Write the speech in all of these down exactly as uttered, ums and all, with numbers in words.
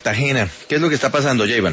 Cartagena. ¿Qué es lo que está pasando, Jayvan?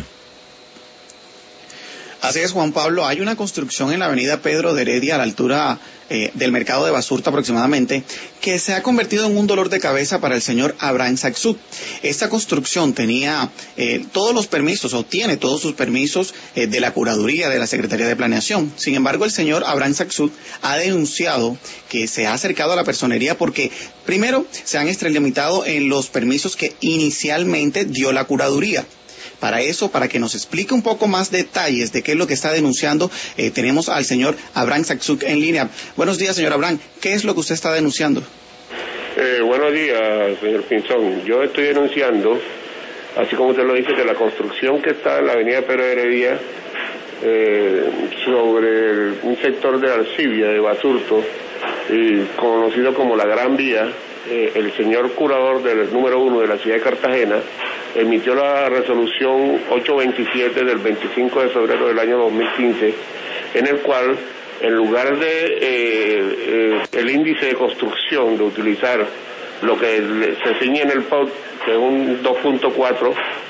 Así es, Juan Pablo, hay una construcción en la avenida Pedro de Heredia, a la altura eh, del mercado de Basurto aproximadamente, que se ha convertido en un dolor de cabeza para el señor Abraham Saxud. Esta construcción tenía eh, todos los permisos, o tiene todos sus permisos eh, de la curaduría de la Secretaría de Planeación. Sin embargo, el señor Abraham Saxud ha denunciado que se ha acercado a la personería porque, primero, se han extralimitado en los permisos que inicialmente dio la curaduría. Para eso, para que nos explique un poco más detalles de qué es lo que está denunciando, eh, tenemos al señor Abraham Saxud en línea. Buenos días, señor Abraham. ¿Qué es lo que usted está denunciando? Eh, buenos días, señor Pinzón. Yo estoy denunciando, así como usted lo dice, que la construcción que está en la avenida Pedro de Heredia, eh, sobre el, un sector de Arcibia, de Basurto, y conocido como la Gran Vía, eh, el señor curador del número uno de la ciudad de Cartagena emitió la resolución ochocientos veintisiete del veinticinco de febrero del año dos mil quince, en el cual, en lugar de eh, eh, el índice de construcción, de utilizar lo que se ciñe en el P O D, que es un dos punto cuatro,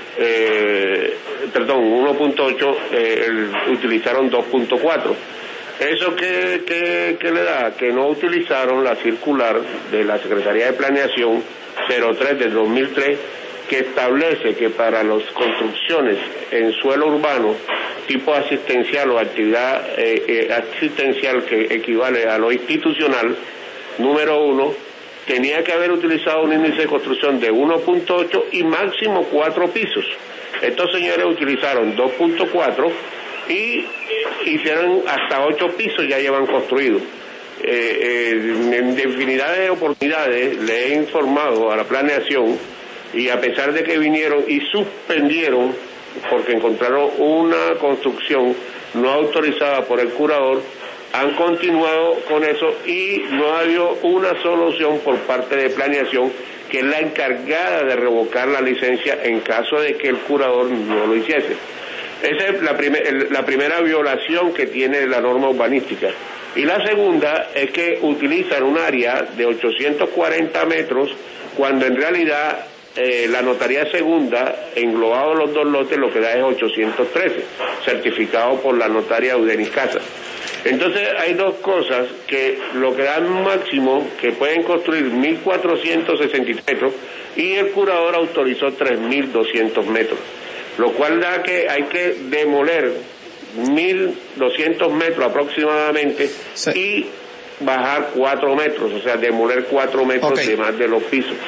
eh, perdón, uno punto ocho, eh, el, utilizaron dos punto cuatro. ¿Eso qué, qué, qué le da? Que no utilizaron la circular de la Secretaría de Planeación cero tres del dos mil tres, que establece que para las construcciones en suelo urbano, tipo asistencial o actividad eh, eh, asistencial que equivale a lo institucional, número uno, tenía que haber utilizado un índice de construcción de uno punto ocho y máximo cuatro pisos. Estos señores utilizaron dos punto cuatro y hicieron hasta ocho pisos, ya llevan construido. Eh, eh, en infinidad de oportunidades le he informado a la planeación, y a pesar de que vinieron y suspendieron porque encontraron una construcción no autorizada por el curador, han continuado con eso y no ha habido una solución por parte de Planeación, que es la encargada de revocar la licencia en caso de que el curador no lo hiciese. Esa es la, primer, la primera violación que tiene la norma urbanística. Y la segunda es que utilizan un área de ochocientos cuarenta metros cuando en realidad Eh, la notaría segunda, englobado los dos lotes, lo que da es ochocientos trece, certificado por la notaria Eudenis Casa. Entonces hay dos cosas, que lo que dan máximo, que pueden construir mil cuatrocientos sesenta y tres metros, y el curador autorizó tres mil doscientos metros, lo cual da que hay que demoler mil doscientos metros aproximadamente, sí, y bajar cuatro metros, o sea, demoler cuatro metros, okay, de más de los pisos.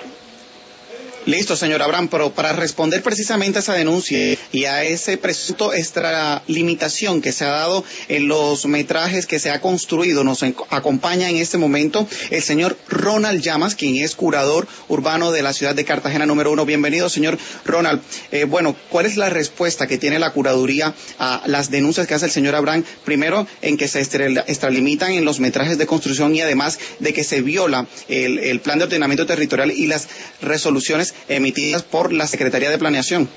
Listo, señor Abraham, pero para responder precisamente a esa denuncia y a ese presunto extralimitación que se ha dado en los metrajes que se ha construido, nos acompaña en este momento el señor Ronald Llamas, quien es curador urbano de la ciudad de Cartagena número uno. Bienvenido, señor Ronald. Eh, bueno, ¿cuál es la respuesta que tiene la curaduría a las denuncias que hace el señor Abraham? Primero, en que se extralimitan en los metrajes de construcción y además de que se viola el, el plan de ordenamiento territorial y las resoluciones emitidas por la Secretaría de Planeación.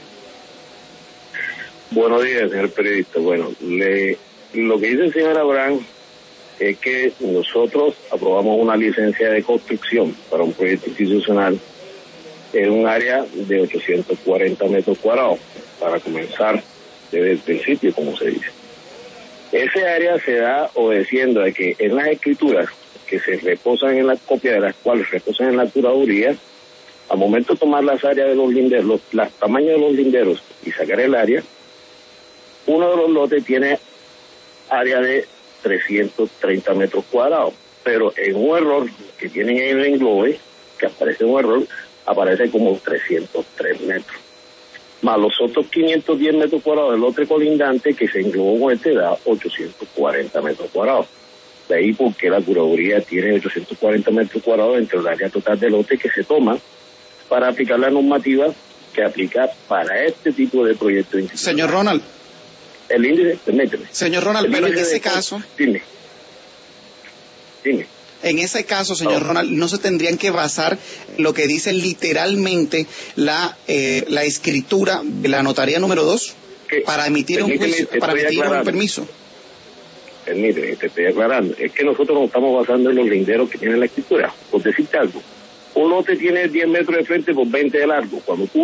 Buenos días, señor periodista. Bueno, le, lo que dice el señor Abraham es que nosotros aprobamos una licencia de construcción para un proyecto institucional en un área de ochocientos cuarenta metros cuadrados, para comenzar desde el principio, como se dice. Ese área se da obedeciendo a que en las escrituras que se reposan en la copia, de las cuales reposan en la curaduría, al momento de tomar las áreas de los linderos, los, los tamaños de los linderos y sacar el área, uno de los lotes tiene área de trescientos treinta metros cuadrados, pero en un error que tienen en el englobe, que aparece un error, aparece como trescientos tres metros. Más los otros quinientos diez metros cuadrados del lote colindante que se englobó con este da ochocientos cuarenta metros cuadrados. De ahí porque la curaduría tiene ochocientos cuarenta metros cuadrados entre el área total del lote que se toma para aplicar la normativa que aplica para este tipo de proyectos. Señor Ronald. El índice, permíteme. Señor Ronald, pero en ese caso... Dime. Dime. En ese caso, señor oh. Ronald, ¿no se tendrían que basar en lo que dice literalmente la eh, la escritura de la notaría número dos para emitir un juicio, para emitir un permiso? Permíteme, te estoy aclarando. Es que nosotros nos estamos basando en los linderos que tiene la escritura. Por decirte algo, un lote tiene diez metros de frente por veinte de largo. Cuando tú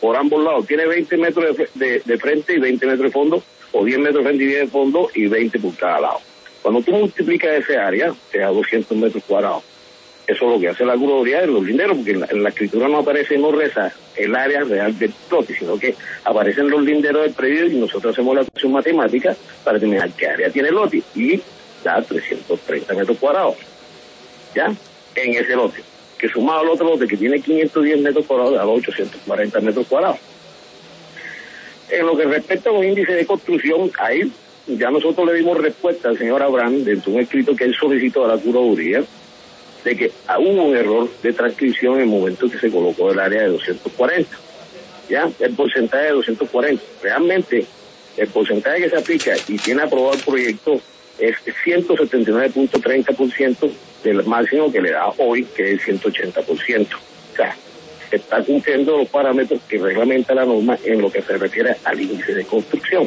por ambos lados. Tiene veinte metros de, de, de frente y veinte metros de fondo, o diez metros de frente y diez de fondo, y veinte por cada lado. Cuando tú multiplicas ese área, te da doscientos metros cuadrados. Eso es lo que hace la curaduría de los linderos, porque en la, en la escritura no aparece, no reza el área real del lote, sino que aparecen los linderos del predio y nosotros hacemos la ecuación matemática para determinar qué área tiene el lote y da trescientos treinta metros cuadrados, ¿ya? En ese lote, que sumado al otro lote que tiene quinientos diez metros cuadrados, da ochocientos cuarenta metros cuadrados. En lo que respecta a los índices de construcción, ahí ya nosotros le dimos respuesta al señor Abraham dentro de un escrito que él solicitó a la curaduría, de que hubo un error de transcripción en el momento que se colocó el área de doscientos cuarenta, ¿ya? El porcentaje de doscientos cuarenta. Realmente, el porcentaje que se aplica y tiene aprobado el proyecto es ciento setenta y nueve punto treinta por ciento del máximo que le da hoy, que es ciento ochenta por ciento. O sea, está cumpliendo los parámetros que reglamenta la norma en lo que se refiere al índice de construcción.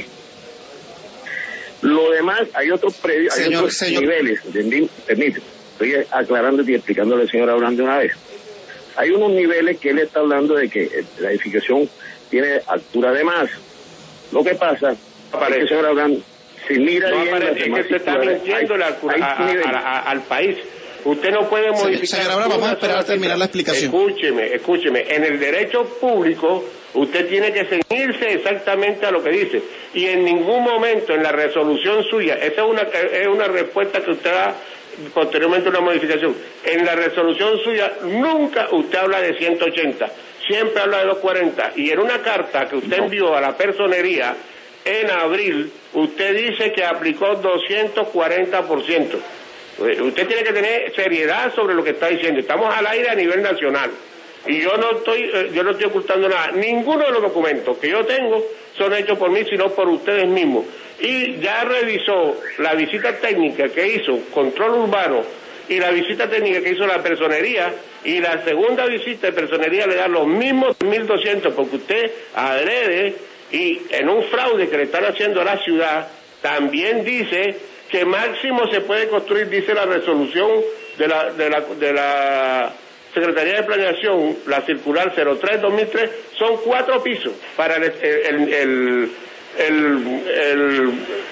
Lo demás, hay otros predios, hay señor, otros señor. niveles, permíteme. Estoy aclarando y explicándole al señor Abraham de una vez. Hay unos niveles que él está hablando de que la edificación tiene altura de más. Lo que pasa es que el señor Abraham, si mira no bien... aparece, es que usted está mintiendo la altura, a, a, a, al país. Usted no puede modificar... Señor Abraham, vamos a esperar a terminar la explicación. Escúcheme, escúcheme. En el derecho público, usted tiene que ceñirse exactamente a lo que dice. Y en ningún momento en la resolución suya, esa es una, es una respuesta que usted da posteriormente una modificación. En la resolución suya nunca usted habla de ciento ochenta, siempre habla de doscientos cuarenta, y en una carta que usted envió a la personería en abril, usted dice que aplicó doscientos cuarenta por ciento. Usted tiene que tener seriedad sobre lo que está diciendo. Estamos al aire a nivel nacional y yo no estoy yo no estoy ocultando nada. Ninguno de los documentos que yo tengo son hechos por mí, sino por ustedes mismos. Y ya revisó la visita técnica que hizo Control Urbano y la visita técnica que hizo la personería, y la segunda visita de personería le da los mismos mil doscientos, porque usted adrede y en un fraude que le están haciendo a la ciudad, también dice que máximo se puede construir, dice la resolución de la de la, de la Secretaría de Planeación, la circular cero tres dos mil tres, son cuatro pisos para el, el, el, el, el,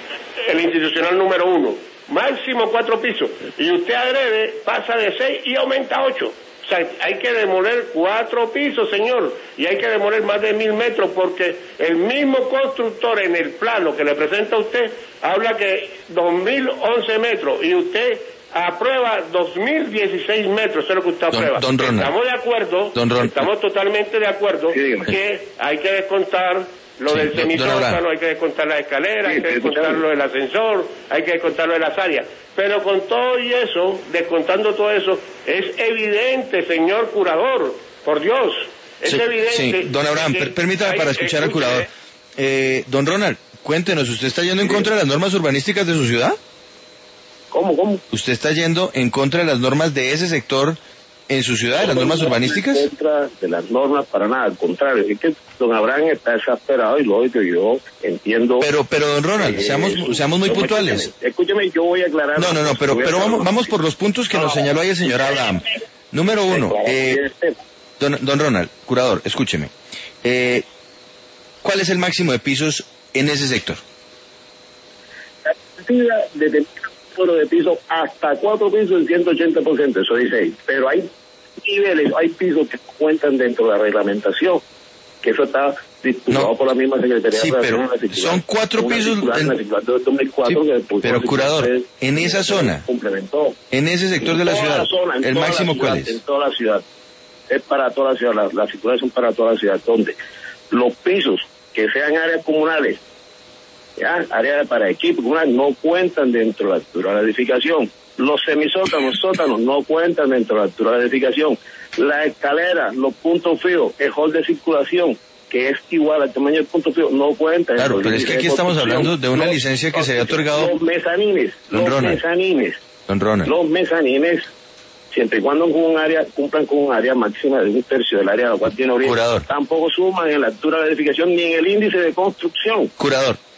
el institucional número uno, máximo cuatro pisos, y usted agrede, pasa de seis y aumenta a ocho. O sea, hay que demoler cuatro pisos, señor, y hay que demoler más de mil metros, porque el mismo constructor en el plano que le presenta a usted habla que dos mil once metros, y usted aprueba dos mil dieciséis metros, eso es lo que usted aprueba. Don, don estamos de acuerdo, don estamos totalmente de acuerdo sí, que hay que descontar lo sí, del semisótano, hay que descontar la escalera, sí, hay que descontar lo del ascensor, hay que descontar lo de las áreas. Pero con todo y eso, descontando todo eso, es evidente, señor curador, por Dios, es sí, evidente. Sí, don Abraham, per permítame hay, para escuchar al curador. Eh, don Ronald, cuéntenos, ¿usted está yendo en contra de las normas urbanísticas de su ciudad? ¿Cómo, cómo? ¿Usted está yendo en contra de las normas de ese sector en su ciudad, de las normas urbanísticas? En contra de las normas para nada, al contrario, es que don Abraham está exasperado y lógico, yo entiendo. Pero, pero don Ronald, eh, seamos, seamos muy no, puntuales. Escúcheme, escúcheme, yo voy a aclarar. No, no, no, pero, pero vamos, vamos por los puntos que no. nos señaló ahí el señor Abraham. Número uno, eh, don, don Ronald, curador, escúcheme. Eh, ¿Cuál es el máximo de pisos en ese sector? La partida de número de pisos hasta cuatro pisos en ciento ochenta por ciento, eso dice ahí. Pero hay niveles, hay pisos que cuentan dentro de la reglamentación, que eso está discutido no. por la misma Secretaría sí, de pero son cuatro pisos en... en... dos mil cuatro, sí, que pero curador, en esa zona, complementó. En ese sector en de la ciudad, la zona, ¿el máximo ciudad, cuál es? En toda la ciudad, es para toda la ciudad, las la circulares son para toda la ciudad, donde los pisos que sean áreas comunales, ya, áreas para equipos comunales, no cuentan dentro de la altura de la edificación. Los semisótanos, sótanos, no cuentan dentro de la altura de la edificación. La escalera, los puntos fijos, el hall de circulación, que es igual al tamaño del punto fijo, no cuenta. Claro, pero es que aquí estamos hablando de una los, licencia que se había otorgado... Los mezanines, Don los Ronald. mezanines, Don Ronald. los mezanines, siempre y cuando con un área, cumplan con un área máxima de un tercio del área a la cual tiene origen, Curador. tampoco suman en la altura de la edificación ni en el índice de construcción. Curador,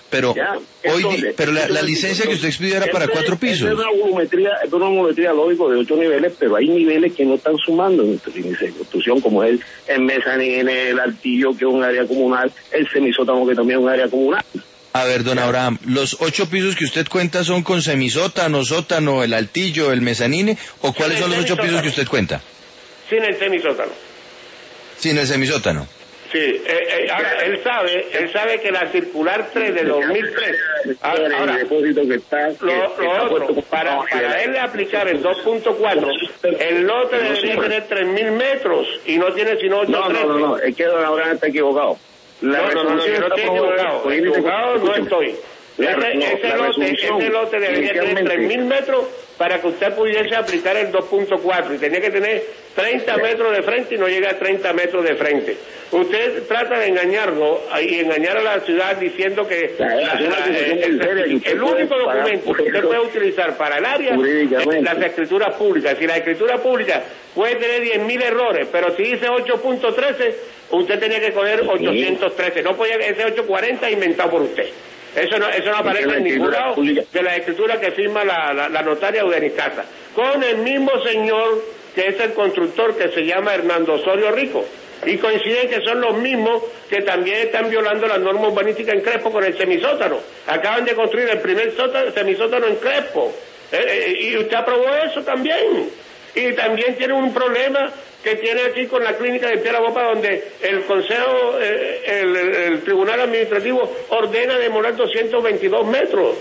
Pero ¿Ya? hoy, Entonces, pero la, la licencia que usted expidió era para cuatro pisos. Es una volumetría, es una volumetría lógico de ocho niveles, pero hay niveles que no están sumando en el índice de construcción, como es el mezanine, el altillo, que es un área comunal, el semisótano, que también es un área comunal. A ver, don Abraham, ¿los ocho pisos que usted cuenta son con semisótano, sótano, el altillo, el mezanine, o cuáles son los ocho pisos que usted cuenta? Sin el semisótano. Sin el semisótano. Sí, eh, eh, ahora él sabe, él sabe que la circular tres de dos mil tres, ahora, ahora el depósito que está, que lo, lo está otro, para, para él aplicar el dos punto cuatro, el lote debería tener tres mil metros y no tiene sino ocho. No, no, no, no, es que don Abraham está equivocado. La no, no, no, no, yo no estoy equivocado, equivocado no estoy. La, ese, no, ese, lote, ese lote debería tener tres mil metros para que usted pudiese aplicar el dos punto cuatro y tenía que tener treinta metros de frente y no llega a treinta metros de frente. Usted trata de enganarnos y engañar a la ciudad diciendo que la, la, la, el, el, el único documento que usted puede utilizar para el área es las escrituras públicas. Si la escritura pública puede tener diez mil errores, pero si dice ocho punto trece, usted tenía que coger ochocientos trece, no podía ese ochocientos cuarenta inventado por usted. Eso no, eso no aparece en ningún lado de la escritura que firma la, la, la notaria Eudenicaza, con el mismo señor que es el constructor, que se llama Hernando Osorio Rico, y coinciden que son los mismos que también están violando las normas urbanísticas en Crespo con el semisótano. Acaban de construir el primer sótano, semisótano en Crespo, eh, eh, y usted aprobó eso también. Y también tiene un problema que tiene aquí con la clínica de Piedra Bopa, donde el Consejo, eh, el, el, el Tribunal Administrativo ordena demorar doscientos veintidós metros.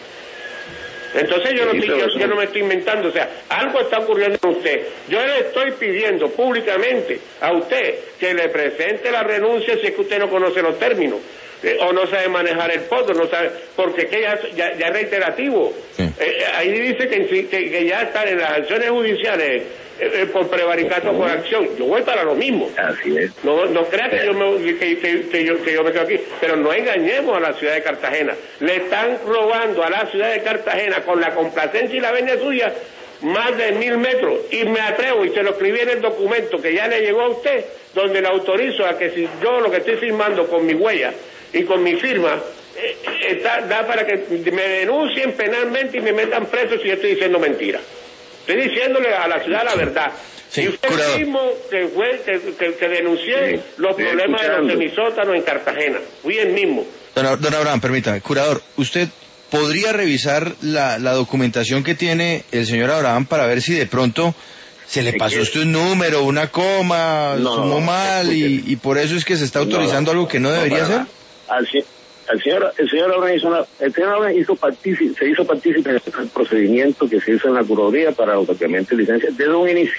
Entonces yo no, estoy, yo, yo no me estoy inventando, o sea, algo está ocurriendo con usted. Yo le estoy pidiendo públicamente a usted que le presente la renuncia si es que usted no conoce los términos. Eh, o no sabe manejar el poder, no sabe, porque que ya, ya, ya es reiterativo. Sí. Eh, ahí dice que, que, que ya están en las acciones judiciales eh, por prevaricato por acción. Yo voy para lo mismo. Así es. No, no crea que yo, me, que, que, que, yo, que yo me quedo aquí, pero no engañemos a la ciudad de Cartagena. Le están robando a la ciudad de Cartagena con la complacencia y la venia suya más de mil metros, y me atrevo, y se lo escribí en el documento que ya le llegó a usted, donde le autorizo a que si yo lo que estoy firmando con mi huella y con mi firma, eh, está, da para que me denuncien penalmente y me metan preso si yo estoy diciendo mentira. Estoy diciéndole a la ciudad la verdad. Sí, y usted curador. mismo que, fue, que, que, que denuncié sí, los problemas escuchando. de los semisótanos en Cartagena. Fui el mismo. Don, don Abraham, permítame. Curador, ¿usted podría revisar la, la documentación que tiene el señor Abraham para ver si de pronto se le pasó usted un número, una coma, no, sumó mal y, y por eso es que se está autorizando no, algo que no debería no, ser? Así, el señor, el señor Abraham hizo, una, el señor Abraham hizo partícipe, se hizo partícipe en el procedimiento que se hizo en la curaduría para otorgamiento de licencia desde un inicio.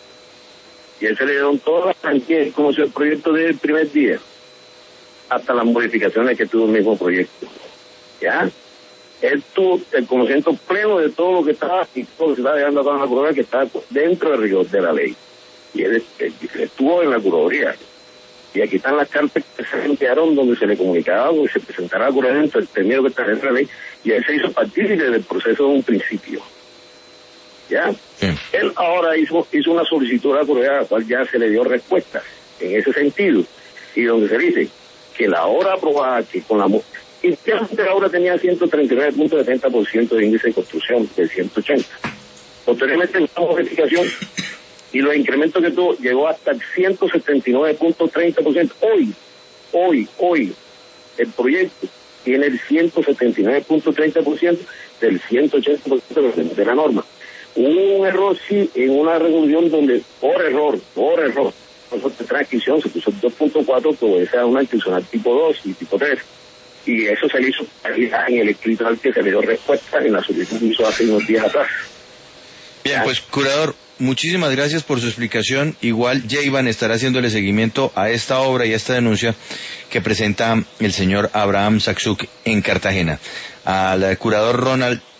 Y él se le dieron todas las garantías como si el proyecto del primer día, hasta las modificaciones que tuvo el mismo proyecto. ¿Ya? Él tuvo el conocimiento pleno de todo lo que estaba y todo lo que se estaba llegando a cabo en la curaduría, que estaba dentro del rigor de la ley. Y él, él, él estuvo en la curaduría. Y aquí están las cartas que se enviaron donde se le comunicaba que se presentara el curadamiento, el término que está dentro de la ley, y él se hizo partícipe del proceso de un principio. ¿Ya? Sí. Él ahora hizo, hizo una solicitud a la curaduría a la cual ya se le dio respuesta en ese sentido, y donde se dice que la obra aprobada, que con la... Inicialmente la obra tenía ciento treinta y nueve punto setenta por ciento de índice de construcción, del ciento ochenta. Posteriormente, en la modificación y los incrementos que tuvo, llegó hasta el ciento setenta y nueve punto treinta por ciento. Hoy, hoy, hoy, el proyecto tiene el ciento setenta y nueve punto treinta por ciento del ciento ochenta por ciento de la norma. Hubo un error, sí, en una resolución donde, por error, por error, de transcripción se puso dos punto cuatro, que obedece a una institucional tipo dos y tipo tres. Y eso se le hizo en el escrito al que se le dio respuesta en la solicitud que hizo hace unos días atrás. Bien, pues, curador, muchísimas gracias por su explicación. Igual Jayvan estará haciéndole seguimiento a esta obra y a esta denuncia que presenta el señor Abraham Saksuk en Cartagena. Al curador Ronald